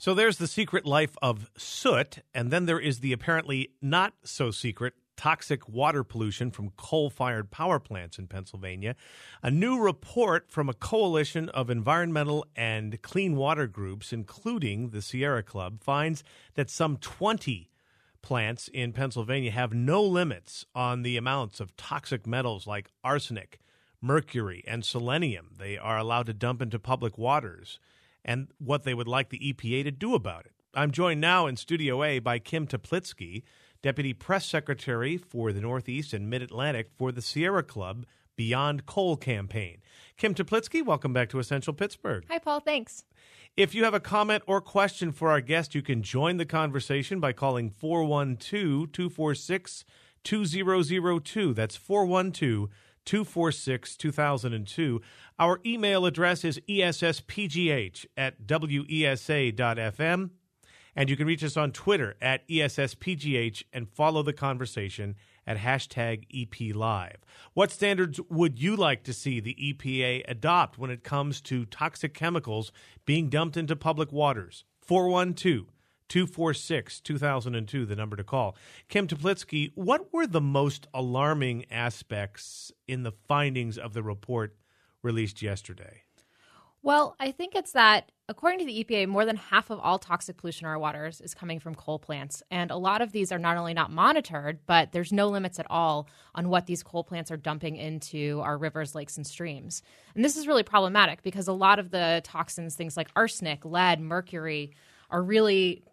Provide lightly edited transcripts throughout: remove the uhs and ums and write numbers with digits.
So there's the secret life of soot, and then there is the apparently not so secret toxic water pollution from coal-fired power plants in Pennsylvania. A new report from a coalition of environmental and clean water groups, including the Sierra Club, finds that some 20 plants in Pennsylvania have no limits on the amounts of toxic metals like arsenic, mercury, and selenium they are allowed to dump into public waters, and what they would like the EPA to do about it. I'm joined now in Studio A by Kim Teplitsky, Deputy Press Secretary for the Northeast and Mid-Atlantic for the Sierra Club Beyond Coal campaign. Kim Teplitsky, welcome back to Essential Pittsburgh. Hi, Paul. Thanks. If you have a comment or question for our guest, you can join the conversation by calling 412-246-2002. That's 412-246-2002. Our email address is esspgh@wesa.fm. And you can reach us on Twitter at ESSPGH and follow the conversation at hashtag EPLive. What standards would you like to see the EPA adopt when it comes to toxic chemicals being dumped into public waters? 412-246-2002, the number to call. Kim Teplitsky, what were the most alarming aspects in the findings of the report released yesterday? Well, I think it's that, according to the EPA, more than half of all toxic pollution in our waters is coming from coal plants. And a lot of these are not only not monitored, but there's no limits at all on what these coal plants are dumping into our rivers, lakes, and streams. And this is really problematic because a lot of the toxins, things like arsenic, lead, mercury, are really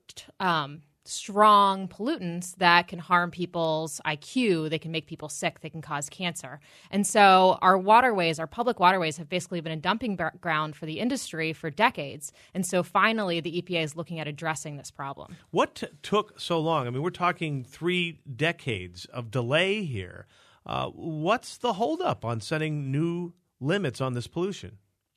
strong pollutants that can harm people's IQ. They can make people sick. They can cause cancer. And so our waterways, our public waterways, have basically been a dumping ground for the industry for decades. And so finally, the EPA is looking at addressing this problem. What took so long? I mean, we're talking 3 decades of delay here. What's the holdup on setting new limits on this pollution?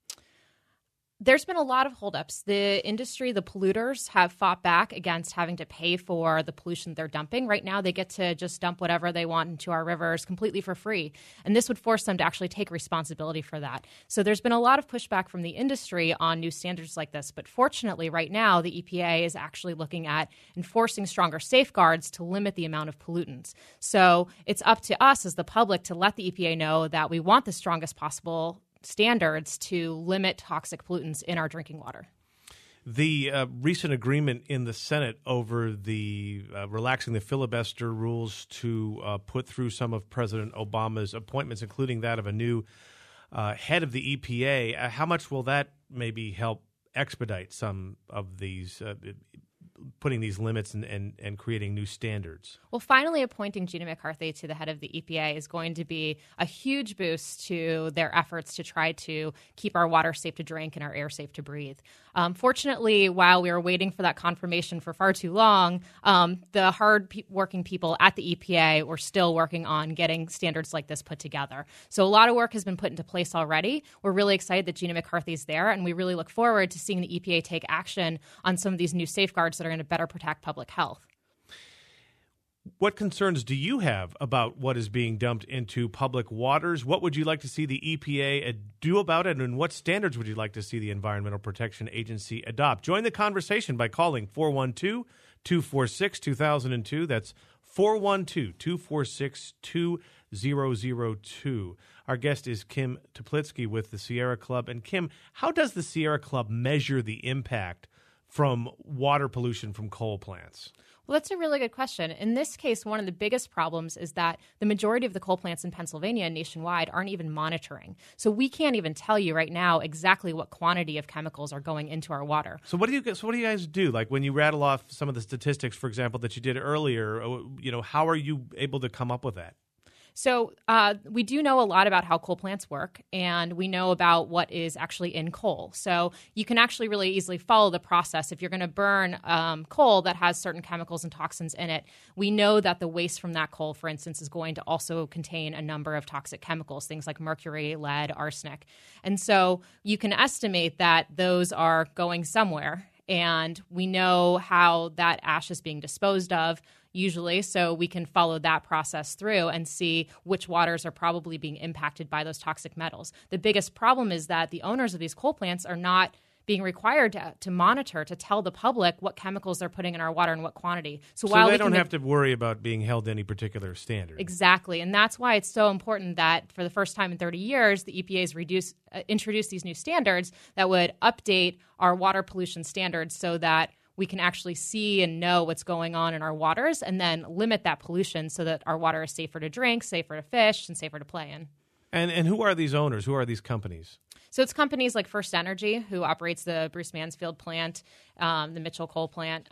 There's been a lot of holdups. The industry, the polluters, have fought back against having to pay for the pollution they're dumping. Right now, they get to just dump whatever they want into our rivers completely for free. And this would force them to actually take responsibility for that. So there's been a lot of pushback from the industry on new standards like this. But fortunately, right now, the EPA is actually looking at enforcing stronger safeguards to limit the amount of pollutants. So it's up to us as the public to let the EPA know that we want the strongest possible standards to limit toxic pollutants in our drinking water. The recent agreement in the Senate over the relaxing the filibuster rules to put through some of President Obama's appointments, including that of a new head of the EPA, how much will that maybe help expedite some of these putting these limits and creating new standards? Well, finally appointing Gina McCarthy to the head of the EPA is going to be a huge boost to their efforts to try to keep our water safe to drink and our air safe to breathe. Fortunately, while we were waiting for that confirmation for far too long, the hard-working people at the EPA were still working on getting standards like this put together. So a lot of work has been put into place already. We're really excited that Gina McCarthy is there, and we really look forward to seeing the EPA take action on some of these new safeguards that are going to better protect public health. What concerns do you have about what is being dumped into public waters? What would you like to see the EPA do about it, and what standards would you like to see the Environmental Protection Agency adopt? Join the conversation by calling 412-246-2002. That's 412-246-2002. Our guest is Kim Teplitsky with the Sierra Club. And Kim, how does the Sierra Club measure the impact from water pollution from coal plants? Well, that's a really good question. In this case, one of the biggest problems is that the majority of the coal plants in Pennsylvania and nationwide aren't even monitoring. So we can't even tell you right now exactly what quantity of chemicals are going into our water. So what do you guys do? Like when you rattle off some of the statistics, for example, that you did earlier, how are you able to come up with that? So we do know a lot about how coal plants work, and we know about what is actually in coal. So you can actually really easily follow the process. If you're going to burn coal that has certain chemicals and toxins in it, we know that the waste from that coal, for instance, is going to also contain a number of toxic chemicals, things like mercury, lead, arsenic. And so you can estimate that those are going somewhere, and we know how that ash is being disposed of, usually, so we can follow that process through and see which waters are probably being impacted by those toxic metals. The biggest problem is that the owners of these coal plants are not being required to monitor, to tell the public what chemicals they're putting in our water and what quantity. So while they don't have to worry about being held to any particular standard. Exactly. And that's why it's so important that for the first time in 30 years, the EPA has introduced these new standards that would update our water pollution standards so that we can actually see and know what's going on in our waters and then limit that pollution so that our water is safer to drink, safer to fish, and safer to play in. And who are these owners? Who are these companies? So it's companies like First Energy, who operates the Bruce Mansfield plant, the Mitchell coal plant.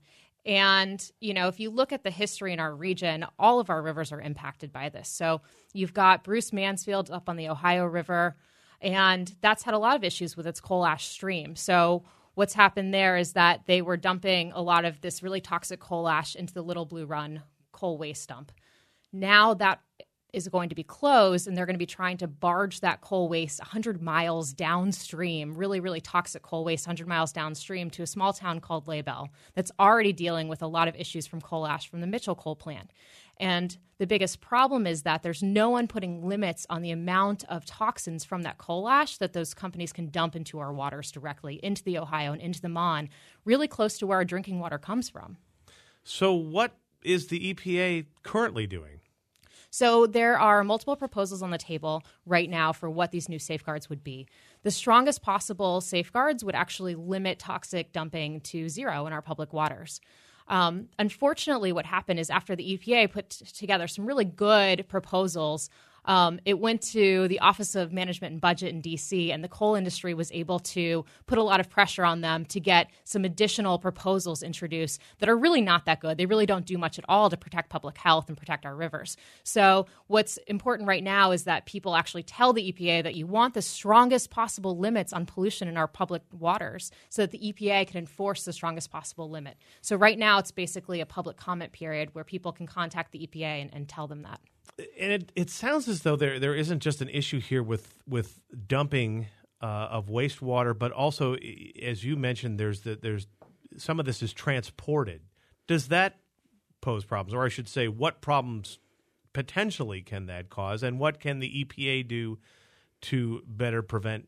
And, if you look at the history in our region, all of our rivers are impacted by this. So you've got Bruce Mansfield up on the Ohio River, and that's had a lot of issues with its coal ash stream. So what's happened there is that they were dumping a lot of this really toxic coal ash into the Little Blue Run coal waste dump. Now that is going to be closed, and they're going to be trying to barge that coal waste 100 miles downstream, really, really toxic coal waste 100 miles downstream to a small town called Laybell that's already dealing with a lot of issues from coal ash from the Mitchell coal plant. And the biggest problem is that there's no one putting limits on the amount of toxins from that coal ash that those companies can dump into our waters directly, into the Ohio and into the Mon, really close to where our drinking water comes from. So what is the EPA currently doing? So there are multiple proposals on the table right now for what these new safeguards would be. The strongest possible safeguards would actually limit toxic dumping to zero in our public waters. Unfortunately, what happened is after the EPA put together some really good proposals, it went to the Office of Management and Budget in D.C., and the coal industry was able to put a lot of pressure on them to get some additional proposals introduced that are really not that good. They really don't do much at all to protect public health and protect our rivers. So what's important right now is that people actually tell the EPA that you want the strongest possible limits on pollution in our public waters so that the EPA can enforce the strongest possible limit. So right now it's basically a public comment period where people can contact the EPA and tell them that. And it sounds as though there isn't just an issue here with dumping of wastewater, but also, as you mentioned, there's some of this is transported. Does that pose problems, or I should say, what problems potentially can that cause, and what can the EPA do to better prevent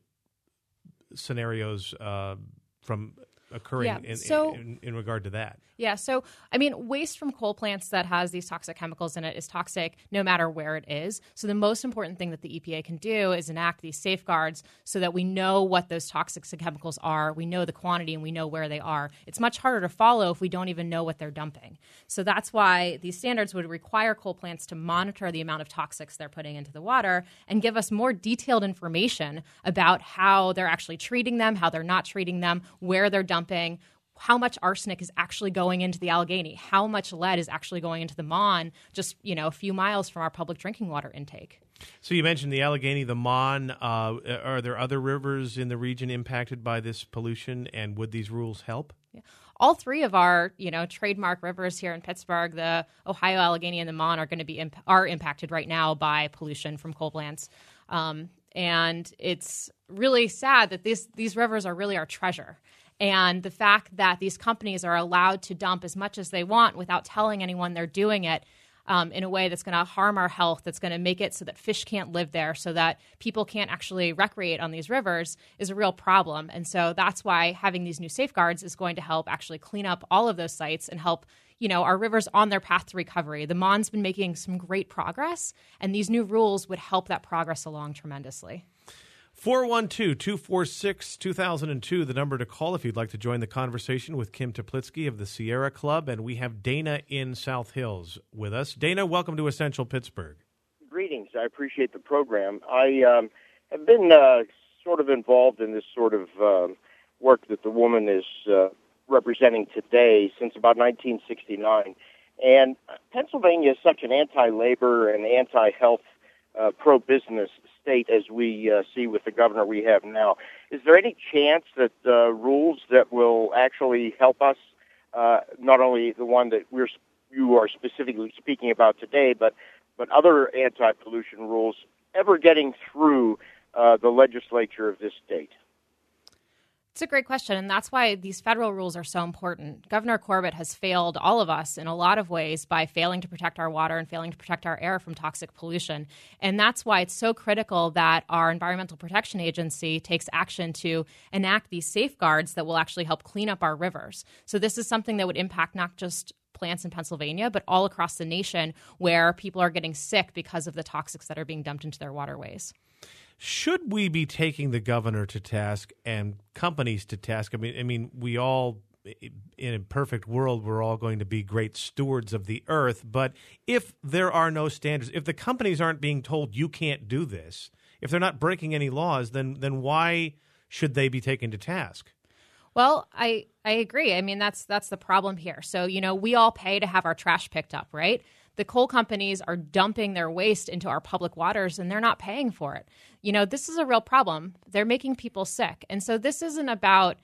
scenarios from occurring in regard to that? Yeah. So, waste from coal plants that has these toxic chemicals in it is toxic no matter where it is. So the most important thing that the EPA can do is enact these safeguards so that we know what those toxic chemicals are, we know the quantity, and we know where they are. It's much harder to follow if we don't even know what they're dumping. So that's why these standards would require coal plants to monitor the amount of toxics they're putting into the water and give us more detailed information about how they're actually treating them, how they're not treating them, where they're dumping, how much arsenic is actually going into the Allegheny, how much lead is actually going into the Mon, just a few miles from our public drinking water intake. So you mentioned the Allegheny, the Mon. Are there other rivers in the region impacted by this pollution, and would these rules help? Yeah. All three of our, trademark rivers here in Pittsburgh, the Ohio, Allegheny, and the Mon, are going to be are impacted right now by pollution from coal plants. And it's really sad that these rivers are really our treasure. And the fact that these companies are allowed to dump as much as they want without telling anyone they're doing it in a way that's going to harm our health, that's going to make it so that fish can't live there, so that people can't actually recreate on these rivers is a real problem. And so that's why having these new safeguards is going to help actually clean up all of those sites and help our rivers on their path to recovery. The Mon's been making some great progress, and these new rules would help that progress along tremendously. 412-246-2002, the number to call if you'd like to join the conversation with Kim Teplitsky of the Sierra Club. And we have Dana in South Hills with us. Dana, welcome to Essential Pittsburgh. Greetings. I appreciate the program. I have been sort of involved in this sort of work that the woman is representing today since about 1969. And Pennsylvania is such an anti-labor and anti-health pro-business state as we see with the governor we have now. Is there any chance that rules that will actually help us, not only the one that you are specifically speaking about today, but other anti-pollution rules ever getting through the legislature of this state? It's a great question, and that's why these federal rules are so important. Governor Corbett has failed all of us in a lot of ways by failing to protect our water and failing to protect our air from toxic pollution. And that's why it's so critical that our Environmental Protection Agency takes action to enact these safeguards that will actually help clean up our rivers. So this is something that would impact not just plants in Pennsylvania, but all across the nation where people are getting sick because of the toxics that are being dumped into their waterways. Should we be taking the governor to task and companies to task? I mean, we all, in a perfect world, we're all going to be great stewards of the earth. But if there are no standards, if the companies aren't being told you can't do this, if they're not breaking any laws, then why should they be taken to task? Well, I agree. I mean, that's the problem here. So, we all pay to have our trash picked up, right? The coal companies are dumping their waste into our public waters and they're not paying for it. This is a real problem. They're making people sick. And so this isn't about,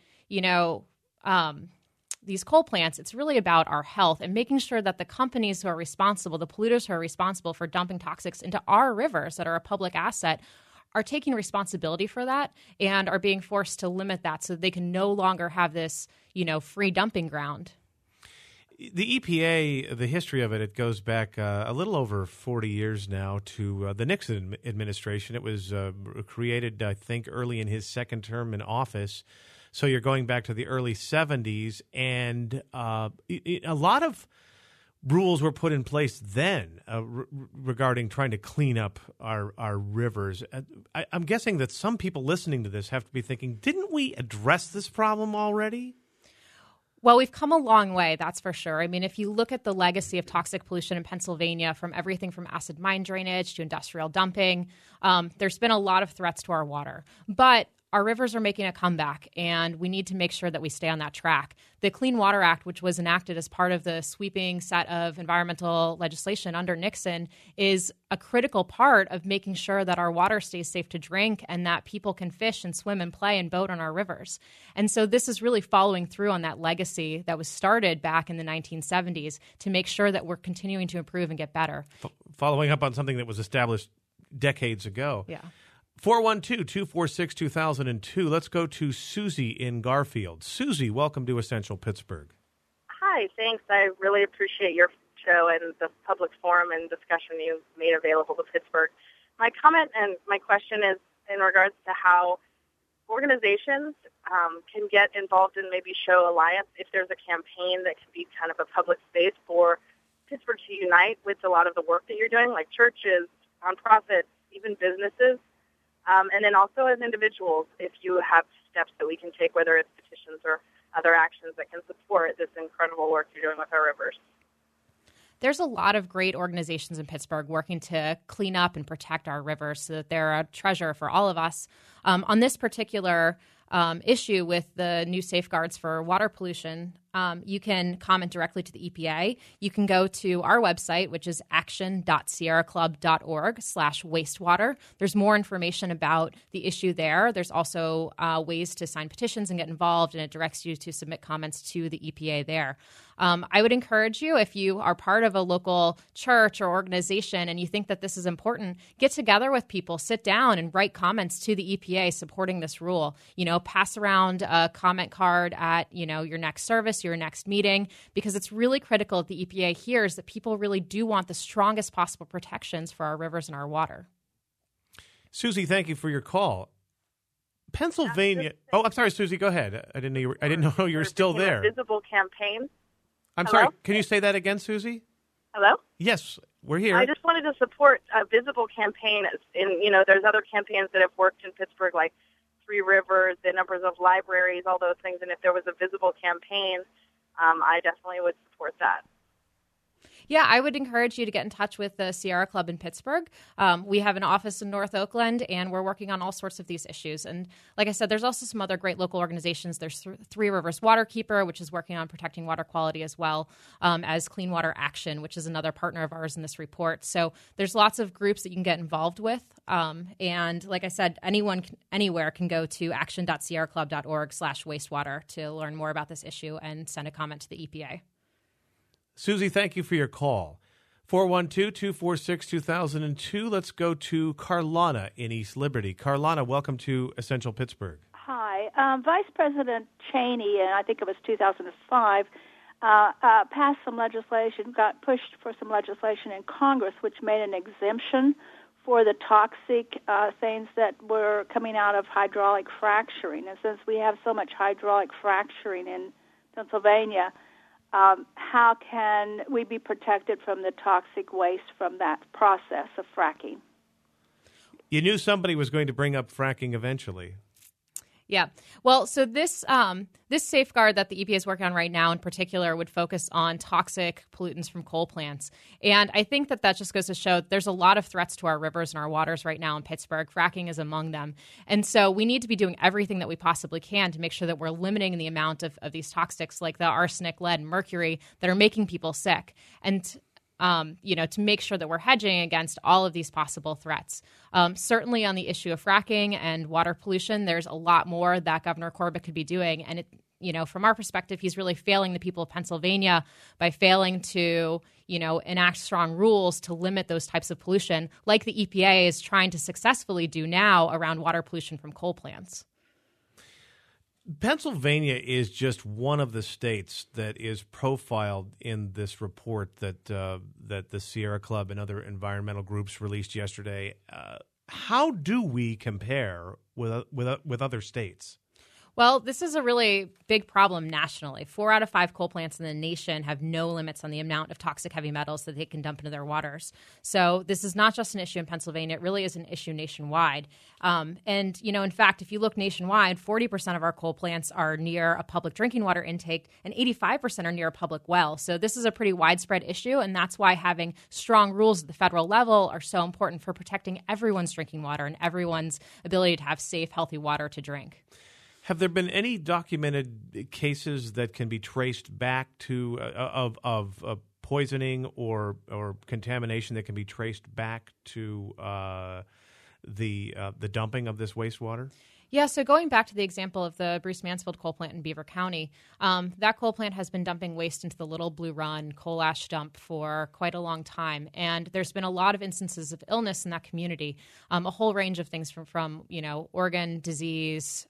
these coal plants. It's really about our health and making sure that the companies who are responsible, the polluters who are responsible for dumping toxics into our rivers that are a public asset, are taking responsibility for that and are being forced to limit that so they can no longer have this, free dumping ground. The EPA, the history of it goes back a little over 40 years now to the Nixon administration. It was created, I think, early in his second term in office. So you're going back to the early 70s. And a lot of rules were put in place then regarding trying to clean up our rivers. I'm guessing that some people listening to this have to be thinking, didn't we address this problem already? Well, we've come a long way, that's for sure. I mean, if you look at the legacy of toxic pollution in Pennsylvania, from everything from acid mine drainage to industrial dumping, there's been a lot of threats to our water. But our rivers are making a comeback, and we need to make sure that we stay on that track. The Clean Water Act, which was enacted as part of the sweeping set of environmental legislation under Nixon, is a critical part of making sure that our water stays safe to drink and that people can fish and swim and play and boat on our rivers. And so this is really following through on that legacy that was started back in the 1970s to make sure that we're continuing to improve and get better. Following up on something that was established decades ago. Yeah. 412-246-2002. Let's go to Susie in Garfield. Susie, welcome to Essential Pittsburgh. Hi, thanks. I really appreciate your show and the public forum and discussion you've made available to Pittsburgh. My comment and my question is in regards to how organizations can get involved and maybe show alliance if there's a campaign that can be kind of a public space for Pittsburgh to unite with a lot of the work that you're doing, like churches, nonprofits, even businesses. And then also as individuals, if you have steps that we can take, whether it's petitions or other actions that can support this incredible work you're doing with our rivers. There's a lot of great organizations in Pittsburgh working to clean up and protect our rivers so that they're a treasure for all of us. On this particular issue with the new safeguards for water pollution, you can comment directly to the EPA. You can go to our website, which is action.sierraclub.org/wastewater. There's more information about the issue there. There's also ways to sign petitions and get involved, and it directs you to submit comments to the EPA there. I would encourage you, if you are part of a local church or organization and you think that this is important, get together with people, sit down and write comments to the EPA supporting this rule. Pass around a comment card at, your next service, your next meeting, because it's really critical that the EPA hears that people really do want the strongest possible protections for our rivers and our water. Susie, thank you for your call. Pennsylvania. Oh, I'm sorry, Susie. Go ahead. I didn't know you were still there. Visible campaign. I'm sorry. Can you say that again, Susie? Hello? Yes, we're here. I just wanted to support a visible campaign. There's other campaigns that have worked in Pittsburgh, like Three Rivers, the numbers of libraries, all those things. And if there was a visible campaign, I definitely would support that. Yeah, I would encourage you to get in touch with the Sierra Club in Pittsburgh. We have an office in North Oakland, and we're working on all sorts of these issues. And like I said, there's also some other great local organizations. There's Three Rivers Waterkeeper, which is working on protecting water quality, as well as Clean Water Action, which is another partner of ours in this report. So there's lots of groups that you can get involved with. And like I said, anyone anywhere can go to action.sierraclub.org/wastewater to learn more about this issue and send a comment to the EPA. Susie, thank you for your call. 412-246-2002. Let's go to Carlana in East Liberty. Carlana, welcome to Essential Pittsburgh. Hi. Vice President Cheney, and I think it was 2005, passed some legislation, got pushed for some legislation in Congress, which made an exemption for the toxic things that were coming out of hydraulic fracturing. And since we have so much hydraulic fracturing in Pennsylvania, how can we be protected from the toxic waste from that process of fracking? You knew somebody was going to bring up fracking eventually. Yeah. Well, so this safeguard that the EPA is working on right now in particular would focus on toxic pollutants from coal plants. And I think that just goes to show there's a lot of threats to our rivers and our waters right now in Pittsburgh. Fracking is among them. And so we need to be doing everything that we possibly can to make sure that we're limiting the amount of these toxics like the arsenic, lead, and mercury that are making people sick. And to make sure that we're hedging against all of these possible threats. Certainly on the issue of fracking and water pollution, there's a lot more that Governor Corbett could be doing. And, from our perspective, he's really failing the people of Pennsylvania by failing to, enact strong rules to limit those types of pollution, like the EPA is trying to successfully do now around water pollution from coal plants. Pennsylvania is just one of the states that is profiled in this report that that the Sierra Club and other environmental groups released yesterday. How do we compare with other states? Well, this is a really big problem nationally. 4 out of 5 coal plants in the nation have no limits on the amount of toxic heavy metals that they can dump into their waters. So this is not just an issue in Pennsylvania. It really is an issue nationwide. In fact, if you look nationwide, 40% of our coal plants are near a public drinking water intake and 85% are near a public well. So this is a pretty widespread issue, and that's why having strong rules at the federal level are so important for protecting everyone's drinking water and everyone's ability to have safe, healthy water to drink. Have there been any documented cases that can be traced back to of poisoning or contamination that can be traced back to the dumping of this wastewater? Yeah, so going back to the example of the Bruce Mansfield coal plant in Beaver County, that coal plant has been dumping waste into the Little Blue Run coal ash dump for quite a long time. And there's been a lot of instances of illness in that community, a whole range of things from organ disease,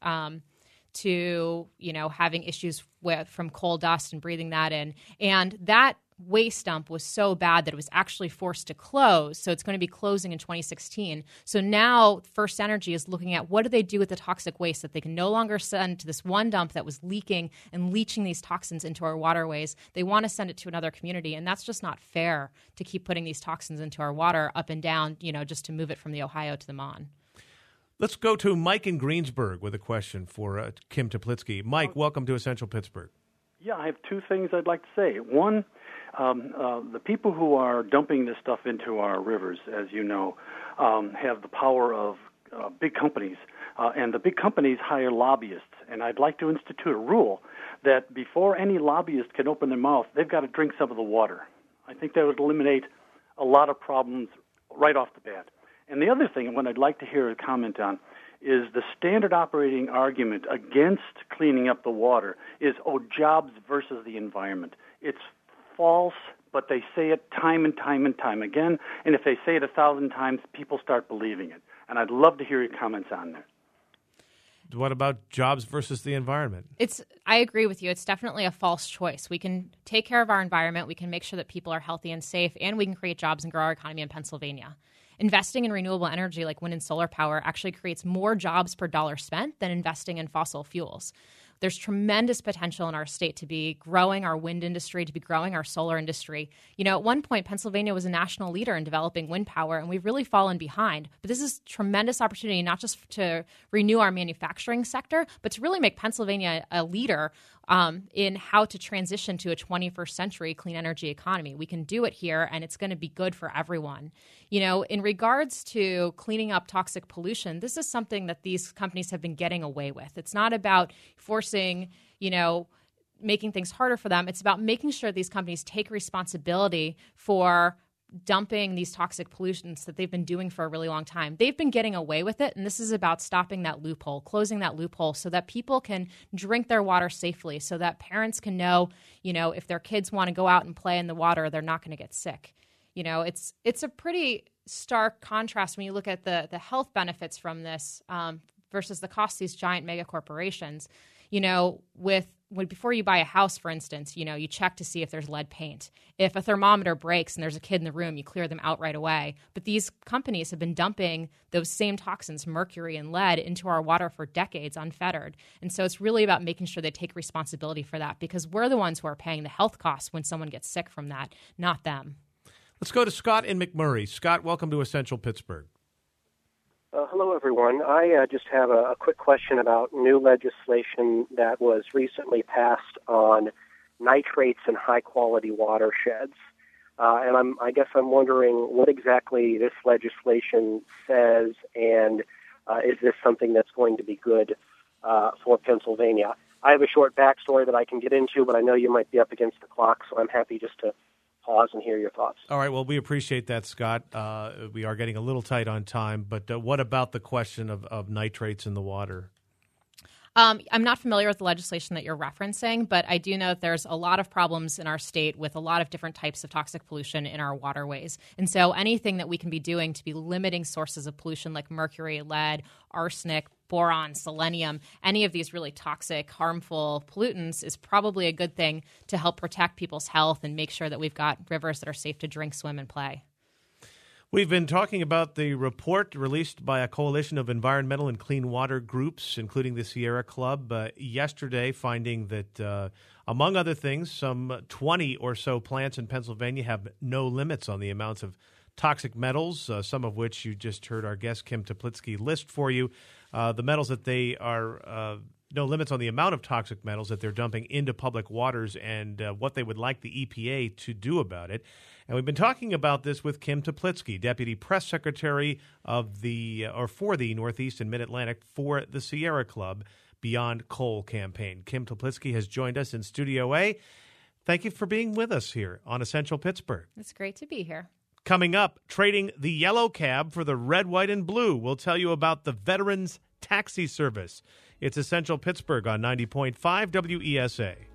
to, having issues from coal dust and breathing that in. And that waste dump was so bad that it was actually forced to close. So it's going to be closing in 2016. So now First Energy is looking at what do they do with the toxic waste that they can no longer send to this one dump that was leaking and leaching these toxins into our waterways. They want to send it to another community. And that's just not fair to keep putting these toxins into our water up and down, just to move it from the Ohio to the Mon. Let's go to Mike in Greensburg with a question for Kim Teplitsky. Mike, welcome to Essential Pittsburgh. Yeah, I have 2 things I'd like to say. One, the people who are dumping this stuff into our rivers, as you know, have the power of big companies, and the big companies hire lobbyists. And I'd like to institute a rule that before any lobbyist can open their mouth, they've got to drink some of the water. I think that would eliminate a lot of problems right off the bat. And the other thing, what I'd like to hear a comment on, is the standard operating argument against cleaning up the water is, jobs versus the environment. It's false, but they say it time and time and time again, and if they say it 1,000 times, people start believing it. And I'd love to hear your comments on that. What about jobs versus the environment? I agree with you. It's definitely a false choice. We can take care of our environment, we can make sure that people are healthy and safe, and we can create jobs and grow our economy in Pennsylvania. Investing in renewable energy like wind and solar power actually creates more jobs per dollar spent than investing in fossil fuels. There's tremendous potential in our state to be growing our wind industry, to be growing our solar industry. At one point, Pennsylvania was a national leader in developing wind power, and we've really fallen behind. But this is tremendous opportunity, not just to renew our manufacturing sector, but to really make Pennsylvania a leader in how to transition to a 21st century clean energy economy. We can do it here, and it's going to be good for everyone. In regards to cleaning up toxic pollution, this is something that these companies have been getting away with. It's not about forcing, making things harder for them. It's about making sure these companies take responsibility for dumping these toxic pollutants that they've been doing for a really long time. They've been getting away with it, and this is about stopping that loophole, closing that loophole so that people can drink their water safely, so that parents can know, if their kids want to go out and play in the water, they're not going to get sick. It's a pretty stark contrast when you look at the health benefits from this versus the cost of these giant mega corporations. Before you buy a house, for instance, you check to see if there's lead paint. If a thermometer breaks and there's a kid in the room, you clear them out right away. But these companies have been dumping those same toxins, mercury and lead, into our water for decades unfettered. And so it's really about making sure they take responsibility for that, because we're the ones who are paying the health costs when someone gets sick from that, not them. Let's go to Scott in McMurray. Scott, welcome to Essential Pittsburgh. Hello, everyone. I just have a quick question about new legislation that was recently passed on nitrates in high-quality watersheds. And I guess I'm wondering what exactly this legislation says, and is this something that's going to be good for Pennsylvania? I have a short backstory that I can get into, but I know you might be up against the clock, so I'm happy just to pause and hear your thoughts. All right. Well, we appreciate that, Scott. We are getting a little tight on time, but what about the question of nitrates in the water? I'm not familiar with the legislation that you're referencing, but I do know that there's a lot of problems in our state with a lot of different types of toxic pollution in our waterways. And so anything that we can be doing to be limiting sources of pollution like mercury, lead, arsenic, boron, selenium, any of these really toxic, harmful pollutants is probably a good thing to help protect people's health and make sure that we've got rivers that are safe to drink, swim, and play. We've been talking about the report released by a coalition of environmental and clean water groups, including the Sierra Club, yesterday, finding that, among other things, some 20 or so plants in Pennsylvania have no limits on the amounts of toxic metals, some of which you just heard our guest Kim Teplitsky list for you. The metals that they are no limits on the amount of toxic metals that they're dumping into public waters and what they would like the EPA to do about it. And we've been talking about this with Kim Teplitsky, Deputy Press Secretary for the Northeast and Mid-Atlantic for the Sierra Club Beyond Coal campaign. Kim Teplitsky has joined us in Studio A. Thank you for being with us here on Essential Pittsburgh. It's great to be here. Coming up, trading the yellow cab for the red, white, and blue. We'll tell you about the Veterans Taxi Service. It's Essential Pittsburgh on 90.5 WESA.